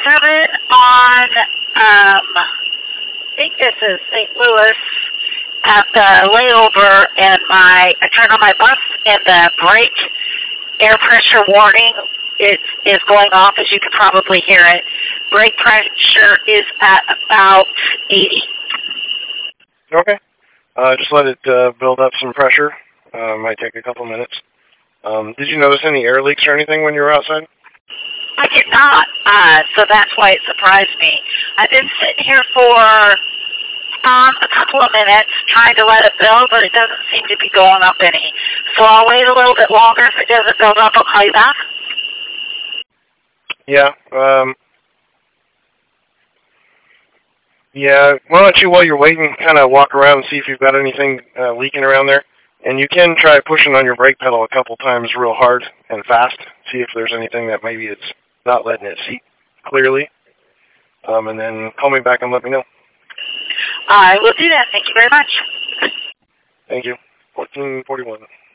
7 on, I think this is St. Louis, at the layover, and I turned on my bus, and the brake air pressure warning is going off, as you can probably hear it. Brake pressure is at about 80. Okay. Just let it build up some pressure. Might take a couple minutes. Did you notice any air leaks or anything when you were outside? I did not, so that's why it surprised me. I've been sitting here for a couple of minutes trying to let it build, but it doesn't seem to be going up any. So I'll wait a little bit longer. If it doesn't build up, I'll call you back. Yeah. Yeah. Why don't you, while you're waiting, kind of walk around and see if you've got anything leaking around there. And you can try pushing on your brake pedal a couple times real hard and fast. See if there's anything that maybe it's not letting it see clearly. And then call me back and let me know. I will do that. Thank you very much. Thank you. 1441.